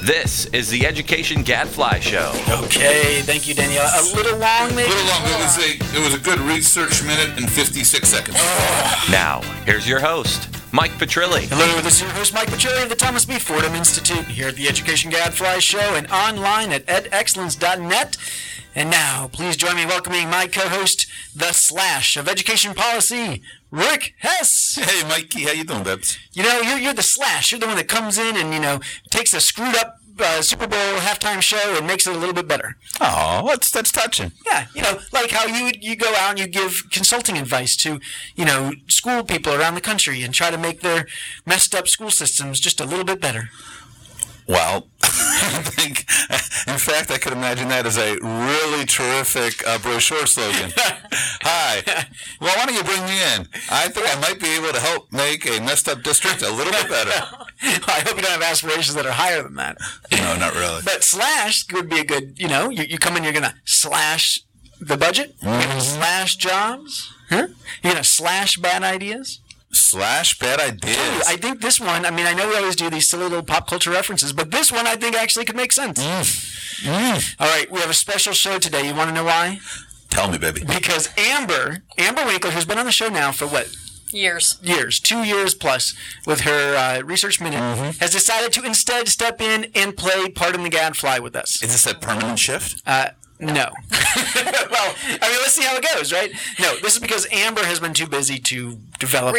This is the Education Gadfly Show. Okay, thank you, Danielle. A little long, maybe? A little long. It was a good research minute and 56 seconds. Now, here's your host, Mike Petrilli. Hello, this is your host, Mike Petrilli of the Thomas B. Fordham Institute, here at the Education Gadfly Show and online at edexcellence.net. And now, please join me in welcoming my co-host, the Slash of Education Policy, Rick Hess. Hey, Mikey, how you doing, Babs? You know, you're the Slash. You're the one that comes in and, takes a screwed-up Super Bowl halftime show and makes it a little bit better. Oh, that's touching. Yeah, like how you go out and you give consulting advice to, school people around the country and try to make their messed up school systems just a little bit better. Well, I think, in fact, I could imagine that as a really terrific brochure slogan. Hi. Well, why don't you bring me in? I think I might be able to help make a messed up district a little bit better. I hope you don't have aspirations that are higher than that. No, not really. But slash would be a good, you come in, you're going to slash the budget, you're going to slash jobs, you're going to slash bad ideas. Slash bad ideas. I think this one, I know we always do these silly little pop culture references, but this one I think actually could make sense. All right, we have a special show today. You want to know why? Tell me, baby. Because Amber Winkler, who's been on the show now for what? Years. 2 years plus with her Research Minute, has decided to instead step in and play Pardon the Gadfly with us. Is this a permanent shift? No. Well, let's see how it goes, right? No, this is because Amber has been too busy to develop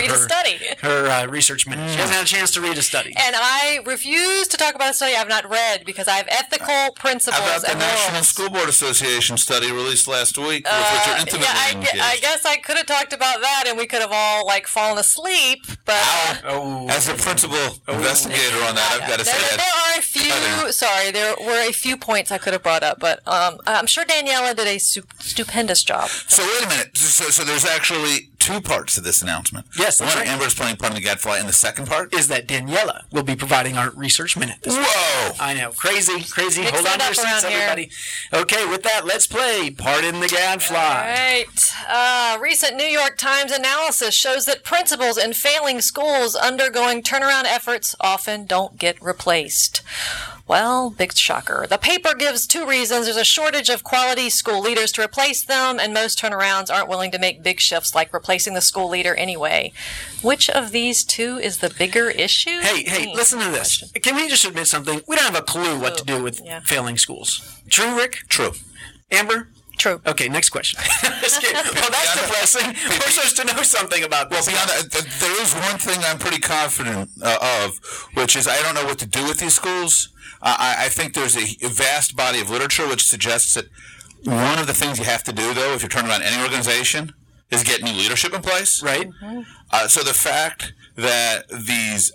her Research Minute. She hasn't had a chance to read a study. And I refuse to talk about a study I've not read because I have ethical principles How about the and National morals. School Board Association study released last week, with which you're intimately engaged? I guess I could have talked about that and we could have all fallen asleep, but As the principal investigator on that, I've got to say that. There are a few. Sorry, there were a few points I could have brought up, but I'm sure Daniela did a stupendous job. So wait a minute. So there's actually two parts to this announcement. Yes, that's one, right. Amber's playing Pardon the Gadfly, and the second part is that Daniela will be providing our Research Minute this week. Whoa! I know, crazy. Mix Hold on to your it up seats, around here. everybody. Okay, with that, let's play Pardon the Gadfly. All right. Recent New York Times analysis shows that principals in failing schools undergoing turnaround efforts often don't get replaced. Well, big shocker. The paper gives two reasons. There's a shortage of quality school leaders to replace them, and most turnarounds aren't willing to make big shifts like replacing the school leader anyway. Which of these two is the bigger issue? Hey, listen to this. Can we just admit something? We don't have a clue what to do with failing schools. True, Rick? True. Amber? True. Okay, next question. Just kidding. Well, that's depressing. We're supposed to know something about this. Well, beyond that, there is one thing I'm pretty confident of, which is I don't know what to do with these schools. I think there's a vast body of literature which suggests that one of the things you have to do, though, if you're turning around any organization, is get new leadership in place. Right. So the fact that these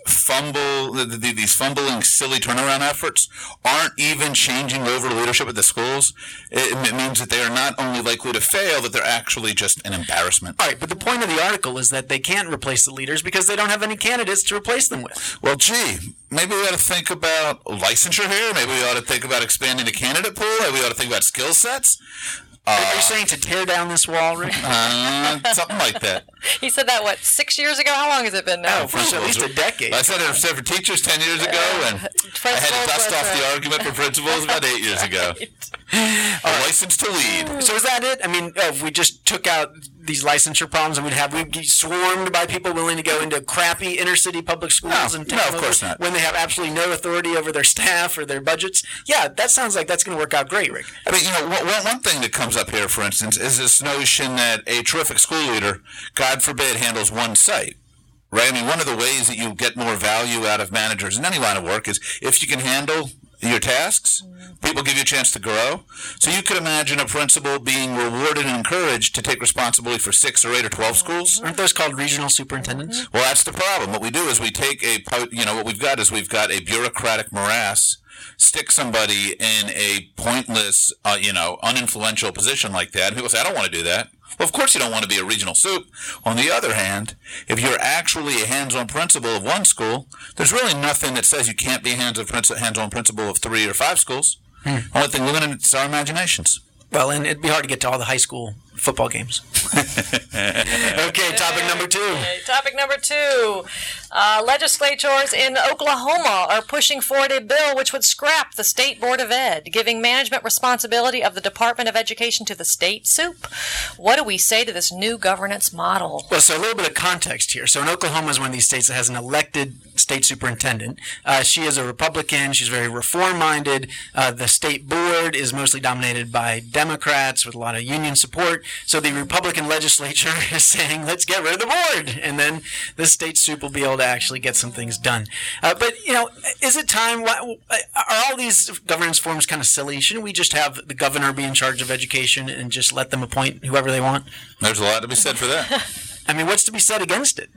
fumbling, silly turnaround efforts aren't even changing over to leadership at the schools, it means that they are not only likely to fail, that they're actually just an embarrassment. All right, but the point of the article is that they can't replace the leaders because they don't have any candidates to replace them with. Well, gee, maybe we ought to think about licensure here. Maybe we ought to think about expanding the candidate pool. Maybe we ought to think about skill sets. Are you saying to tear down this wall, Rick? Something like that. He said that, 6 years ago? How long has it been now? For at least a decade. I said it for teachers 10 years ago, and I had to dust off the argument for principals about 8 years ago. A license to lead. So is that it? If we just took out these licensure problems and we'd be swarmed by people willing to go into crappy inner city public schools and take no, them of course over not. when they have absolutely no authority over their staff or their budgets. Yeah, that sounds like that's going to work out great, Rick. One thing that comes up here, for instance, is this notion that a terrific school leader, God forbid, handles one site. Right? One of the ways that you get more value out of managers in any line of work is if you can handle your tasks, people give you a chance to grow. So you could imagine a principal being rewarded and encouraged to take responsibility for 6 or 8 or 12 schools. Aren't those called regional superintendents? Well, that's the problem. What we do is we take what we've got a bureaucratic morass, stick somebody in a pointless, uninfluential position like that. And people say, I don't want to do that. Well, of course you don't want to be a regional soup. On the other hand, if you're actually a hands-on principal of one school, there's really nothing that says you can't be a hands-on principal of 3 or 5 schools. Only thing limited is our imaginations. Well, and it'd be hard to get to all the high school football games. Okay, topic number 2. Okay, topic number 2. Legislators in Oklahoma are pushing forward a bill which would scrap the State Board of Ed, giving management responsibility of the Department of Education to the state soup. What do we say to this new governance model? Well, so a little bit of context here. So in Oklahoma is one of these states that has an elected state superintendent. She is a Republican. She's very reform-minded. The state board is mostly dominated by Democrats with a lot of union support. So the Republican legislature is saying, let's get rid of the board. And then the state soup will be able to actually get some things done. But, is it time? Are all these governance forms kind of silly? Shouldn't we just have the governor be in charge of education and just let them appoint whoever they want? There's a lot to be said for that. I mean, what's to be said against it?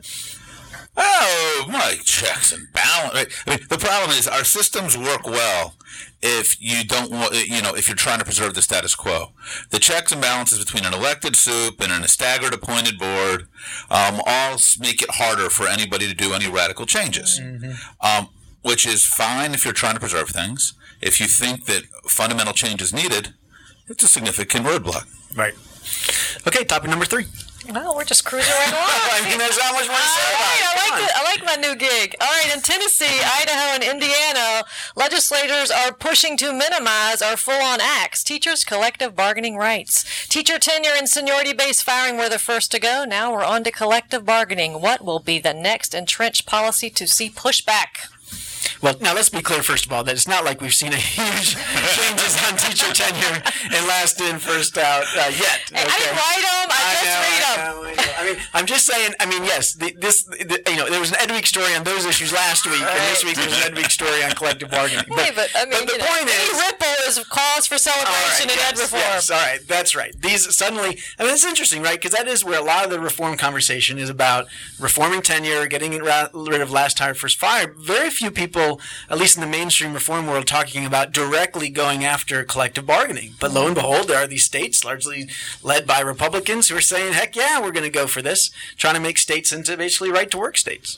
Oh, my checks and balance. I mean, the problem is our systems work well if you don't want, if you're trying to preserve the status quo. The checks and balances between an elected soup and a staggered appointed board all make it harder for anybody to do any radical changes, which is fine if you're trying to preserve things. If you think that fundamental change is needed, it's a significant roadblock. Right. Okay, topic number 3. Well, we're just cruising right along. I mean, there's not much more to say about it. I like my new gig. All right, in Tennessee, Idaho, and Indiana, legislators are pushing to minimize our full-on acts, teachers' collective bargaining rights. Teacher tenure and seniority-based firing were the first to go. Now we're on to collective bargaining. What will be the next entrenched policy to see pushback? Well, now let's be clear, first of all, that it's not like we've seen a huge changes on teacher tenure and last in, first out yet. Okay? I didn't write them. I just read them. I mean, I'm just saying. I mean, yes, there was an Ed Week story on those issues last week, and this week there's an Ed Week story on collective bargaining. But the point is, ripple is cause for celebration in ed reform. Yes, all right, that's right. These suddenly, it's interesting, right? Because that is where a lot of the reform conversation is about: reforming tenure, getting rid of last hired, first fired. Very few people, at least in the mainstream reform world, talking about directly going after collective bargaining. But lo and behold, there are these states, largely led by Republicans, who are saying, heck yeah, we're going to go for this, trying to make states into basically right-to-work states.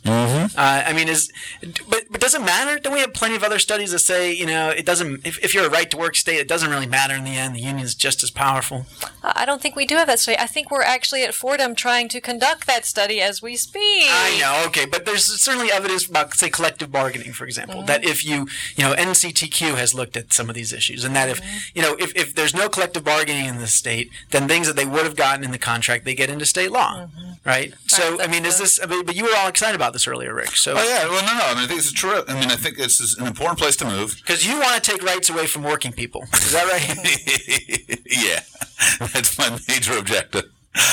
But does it matter? Don't we have plenty of other studies that say, it doesn't, if you're a right-to-work state, it doesn't really matter in the end. The union's just as powerful. I don't think we do have that study. I think we're actually at Fordham trying to conduct that study as we speak. I know, okay, but there's certainly evidence about, say, collective bargaining, for example, that if NCTQ has looked at some of these issues, and that if there's no collective bargaining in the state, then things that they would have gotten in the contract, they get into state law, right? So, but you were all excited about this earlier, Rick. So, no. I think it's true. I think it's an important place to move. Because you want to take rights away from working people. Is that right? Yeah, that's my major objective.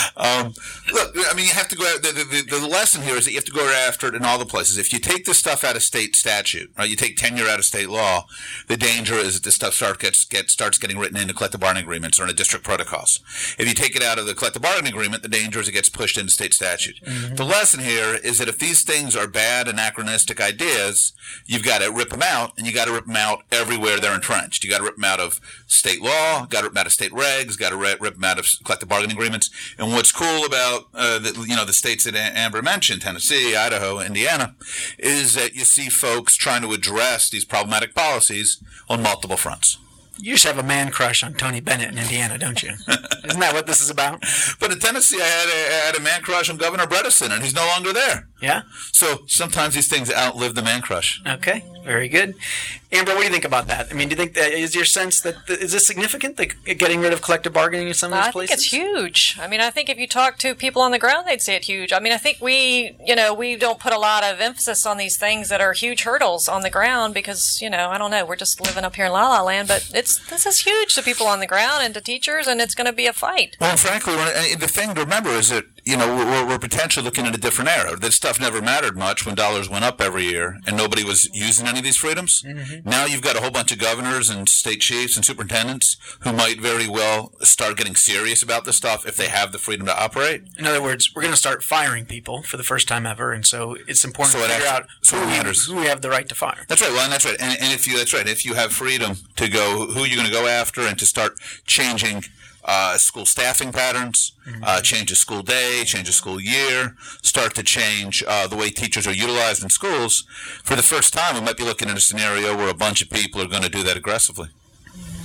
Look, you have to go. The lesson here is that you have to go after it in all the places. If you take this stuff out of state statute, right? You take tenure out of state law. The danger is that this stuff starts getting written into collective bargaining agreements or into district protocols. If you take it out of the collective bargaining agreement, the danger is it gets pushed into state statute. The lesson here is that if these things are bad, anachronistic ideas, you've got to rip them out, and you got to rip them out everywhere they're entrenched. You got to rip them out of state law, got to rip them out of state regs, got to rip them out of collective bargaining agreements. And what's cool about the states that Amber mentioned, Tennessee, Idaho, Indiana, is that you see folks trying to address these problematic policies on multiple fronts. You just have a man crush on Tony Bennett in Indiana, don't you? Isn't that what this is about? But in Tennessee, I had a man crush on Governor Bredesen, and he's no longer there. Yeah? So sometimes these things outlive the man crush. Okay, very good. Amber, what do you think about that? Do you think that is your sense that is this significant, getting rid of collective bargaining in some of these places? I think it's huge. I think if you talk to people on the ground, they'd say it's huge. I think we don't put a lot of emphasis on these things that are huge hurdles on the ground because, I don't know, we're just living up here in La La Land, but this is huge to people on the ground and to teachers, and it's going to be a fight. Well, frankly, the thing to remember is that, we're potentially looking at a different era. This stuff never mattered much when dollars went up every year and nobody was using any of these freedoms. Now you've got a whole bunch of governors and state chiefs and superintendents who might very well start getting serious about this stuff if they have the freedom to operate. In other words, we're going to start firing people for the first time ever, and so it's important to figure out who we have the right to fire. That's right. Well, and that's right. And if you have freedom to go, who you're going to go after, and to start changing school staffing patterns, change a school day, change a school year, start to change the way teachers are utilized in schools. For the first time, we might be looking at a scenario where a bunch of people are going to do that aggressively.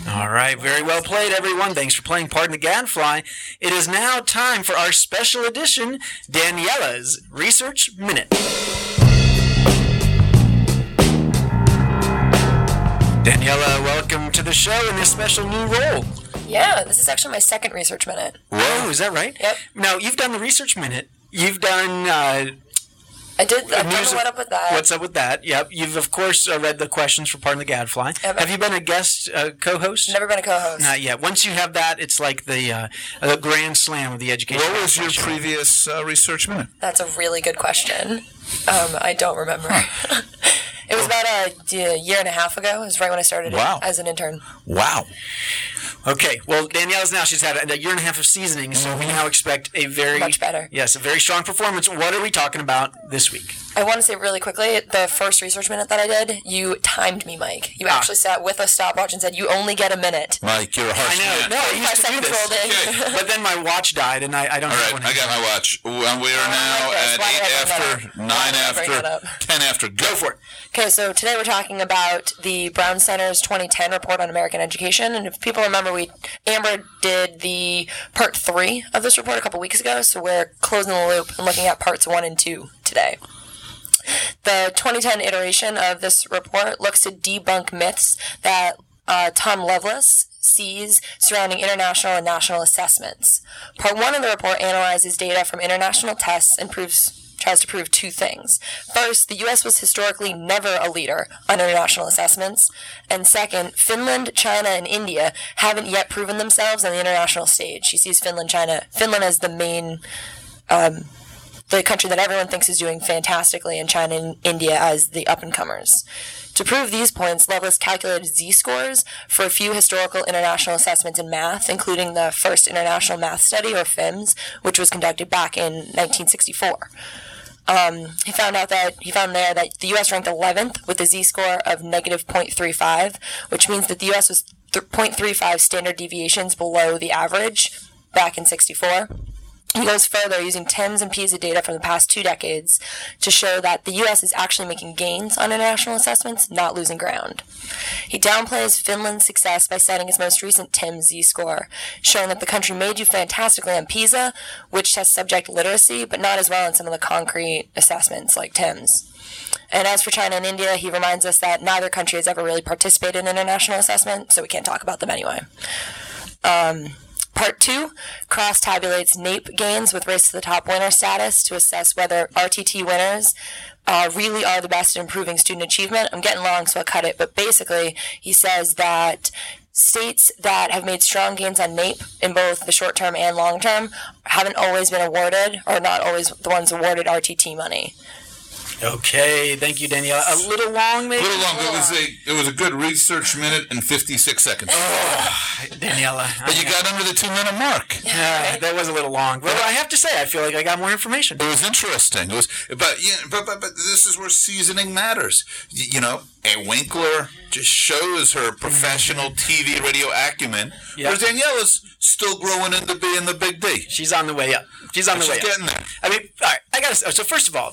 All right, very well played, everyone. Thanks for playing Pardon the Gadfly. It is now time for our special edition, Daniela's Research Minute. Daniela, welcome to the show in this special new role. Yeah, this is actually my second Research Minute. Whoa, is that right? Yep. Now, you've done the Research Minute. You've done... I did what up with that. What's up with that? Yep. You've, of course, read the questions for Pardon the Gadfly. Yep. Have you been a guest co-host? Never been a co-host. Not yet. Once you have that, it's like the grand slam of the education. What was your previous Research Minute? That's a really good question. I don't remember. It was about a year and a half ago. It was right when I started as an intern. Wow. Okay, well, Daniela's now, she's had a year and a half of seasoning, so we now expect a very... Much better. Yes, a very strong performance. What are we talking about this week? I want to say really quickly, the first Research Minute that I did, you timed me, Mike. You actually sat with a stopwatch and said, you only get a minute. Mike, you're a harsh man. No, I used to do this. Okay. But then my watch died, and I don't have one. All right, I got my watch. We are now at 8 after, 9 after, 10 after. Go for it. Okay, so today we're talking about the Brown Center's 2010 report on American education. And if people remember, Amber did the part 3 of this report a couple weeks ago, so we're closing the loop and looking at parts 1 and 2 today. The 2010 iteration of this report looks to debunk myths that Tom Lovelace sees surrounding international and national assessments. Part 1 of the report analyzes data from international tests and tries to prove 2 things. First, the U.S. was historically never a leader on international assessments. And second, Finland, China, and India haven't yet proven themselves on the international stage. She sees Finland as the main, the country that everyone thinks is doing fantastically, and China and India as the up-and-comers. To prove these points, Lovelace calculated Z-scores for a few historical international assessments in math, including the first International Math Study, or FIMS, which was conducted back in 1964. He found there that the U.S. ranked 11th with a Z-score of negative 0.35, which means that the U.S. was 0.35 standard deviations below the average back in 64. He goes further, using TIMSS and PISA data from the past 2 decades to show that the U.S. is actually making gains on international assessments, not losing ground. He downplays Finland's success by citing his most recent TIMSS Z-score, showing that the country may do fantastically on PISA, which tests subject literacy, but not as well in some of the concrete assessments like TIMSS. And as for China and India, he reminds us that neither country has ever really participated in international assessment, so we can't talk about them anyway. Part 2 cross-tabulates NAEP gains with Race to the Top winner status to assess whether RTT winners really are the best at improving student achievement. I'm getting long, so I'll cut it. But basically, he says that states that have made strong gains on NAEP in both the short term and long term haven't always been awarded, or not always the ones awarded, RTT money. Okay, thank you, Daniela. A little long, maybe? A little long. It was a good Research Minute in 56 seconds. Daniela. But you got under the 2-minute mark. Yeah, that was a little long. But I have to say, I feel like I got more information. It was interesting. But this is where seasoning matters. You know, a Winkler just shows her professional TV radio acumen, whereas Daniela's still growing into being the big D. She's on the way up. She's getting there. I mean, all right, I got to. So first of all,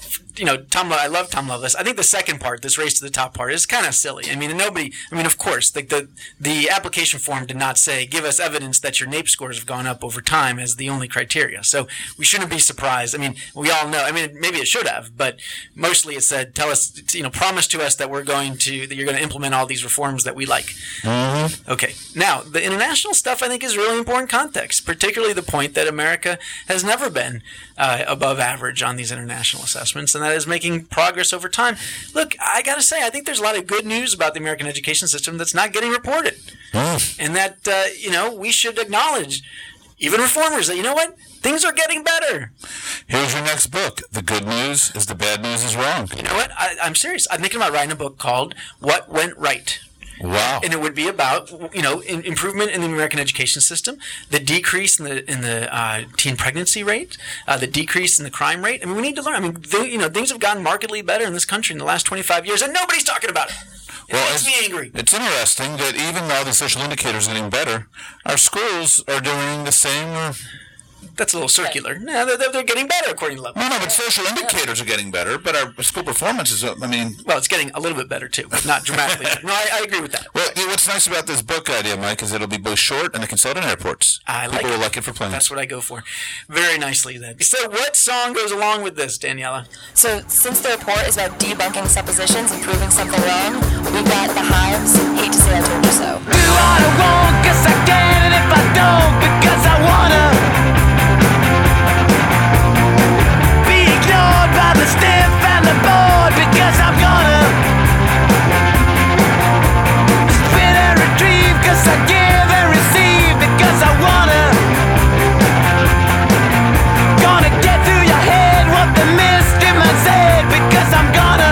I love Tom Lovelace. I think the second part, this Race to the Top part, is kind of silly. I mean, of course, the application form did not say, give us evidence that your NAEP scores have gone up over time as the only criteria. So we shouldn't be surprised. I mean, we all know. I mean, maybe it should have, but mostly it said, tell us, promise to us that you're going to implement all these reforms that we like. Mm-hmm. Okay. Now, the international stuff, I think, is really important context, particularly the point that America has never been above average on these international assessments, and that is making progress over time. Look, I got to say, I think there's a lot of good news about the American education system that's not getting reported. And that, we should acknowledge, even reformers, that, you know what? Things are getting better. Here's your next book. The good news is the bad news is wrong. You know what? I'm serious. I'm thinking about writing a book called What Went Right. Wow. And it would be about, improvement in the American education system, the decrease in the teen pregnancy rate, the decrease in the crime rate. I mean, we need to learn. I mean, things have gotten markedly better in this country in the last 25 years, and nobody's talking about it. It makes me angry. It's interesting that even though the social indicators are getting better, our schools are doing the same or That's a little circular. No, they're getting better according to Level. No, but social indicators are getting better, but our school performance is, Well, it's getting a little bit better, too, but not dramatically better. No, I agree with that. Well, what's nice about this book idea, Mike, is it'll be both short and it can sell it in airports. People will like it for planes. That's what I go for. Very nicely, then. So what song goes along with this, Daniela? So since the report is about debunking suppositions and proving something wrong, we've got The Hives, Hate to Say I Told You So. Do what I want, guess I can, and if I don't, because I wanna be ignored by the stiff and the bored, because I'm gonna spin and retrieve, cause I give and receive, because I wanna gonna get through your head what the mist in my said, because I'm gonna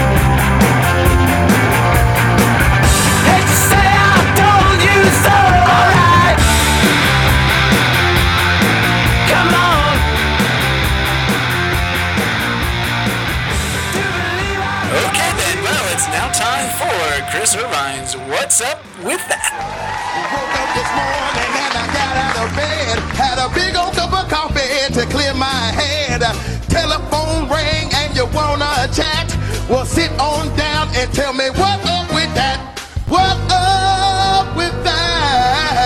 hate to say I told you so. Alright, come on. Okay, then. Well, it's now time for Chris Irvine's What's Up With That? Woke up this morning and I got out of bed. Had a big old cup of coffee to clear my head. Telephone rang and you wanna chat? Well, sit on down and tell me what up with that? What up with that?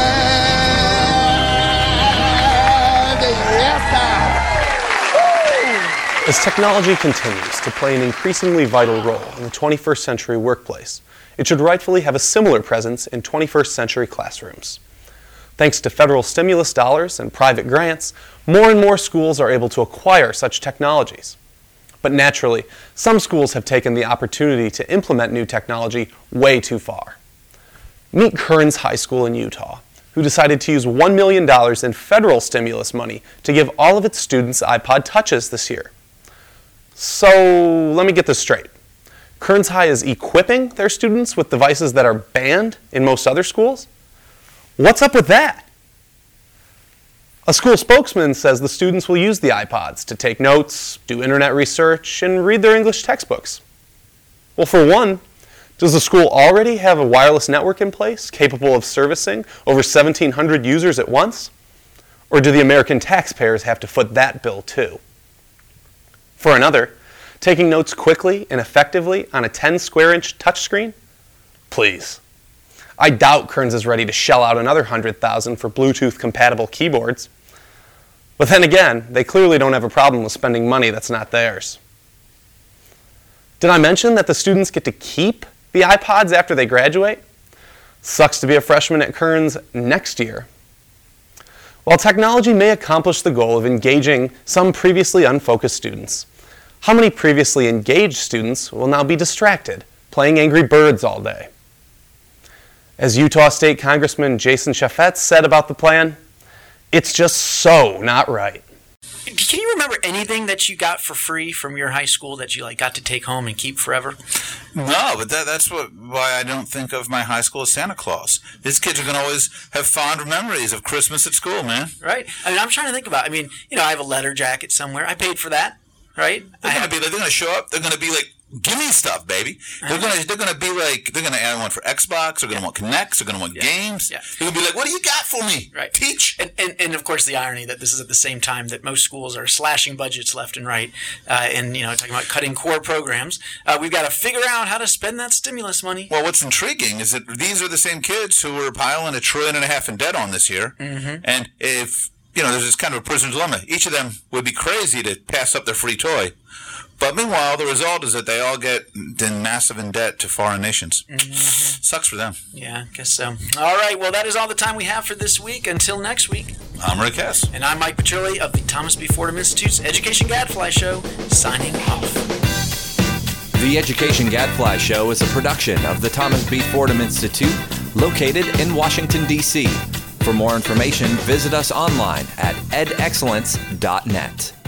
Yes, sir. As technology continues to play an increasingly vital role in the 21st century workplace, it should rightfully have a similar presence in 21st century classrooms. Thanks to federal stimulus dollars and private grants, more and more schools are able to acquire such technologies. But naturally, some schools have taken the opportunity to implement new technology way too far. Meet Kearns High School in Utah, who decided to use $1 million in federal stimulus money to give all of its students iPod Touches this year. So, let me get this straight. Kearns High is equipping their students with devices that are banned in most other schools? What's up with that? A school spokesman says the students will use the iPods to take notes, do internet research, and read their English textbooks. Well, for one, does the school already have a wireless network in place capable of servicing over 1,700 users at once? Or do the American taxpayers have to foot that bill too? For another, taking notes quickly and effectively on a 10 square inch touchscreen? Please. I doubt Kearns is ready to shell out another $100,000 for Bluetooth compatible keyboards. But then again, they clearly don't have a problem with spending money that's not theirs. Did I mention that the students get to keep the iPods after they graduate? Sucks to be a freshman at Kearns next year. While technology may accomplish the goal of engaging some previously unfocused students, how many previously engaged students will now be distracted, playing Angry Birds all day? As Utah State Congressman Jason Chaffetz said about the plan, it's just so not right. Can you remember anything that you got for free from your high school that you got to take home and keep forever? No, but that's why I don't think of my high school as Santa Claus. These kids are going to always have fond memories of Christmas at school, man. Right. I mean, I'm trying to think about it. I mean, I have a letter jacket somewhere. I paid for that, right? They're going to show up. They're going to be like, give me stuff, baby. They're gonna be like, they're gonna add one for Xbox. They're gonna want Kinects. They're gonna want games. Yeah. They're gonna be like, what do you got for me? Right. Teach. And of course the irony that this is at the same time that most schools are slashing budgets left and right, and talking about cutting core programs. We've got to figure out how to spend that stimulus money. Well, what's intriguing is that these are the same kids who were piling $1.5 trillion in debt on this year, and if there's this kind of a prisoner's dilemma. Each of them would be crazy to pass up their free toy. But meanwhile, the result is that they all get massive in debt to foreign nations. Sucks for them. Yeah, I guess so. All right, well, that is all the time we have for this week. Until next week. I'm Rick Hess. And I'm Mike Petrilli of the Thomas B. Fordham Institute's Education Gadfly Show, signing off. The Education Gadfly Show is a production of the Thomas B. Fordham Institute, located in Washington, D.C. For more information, visit us online at edexcellence.net.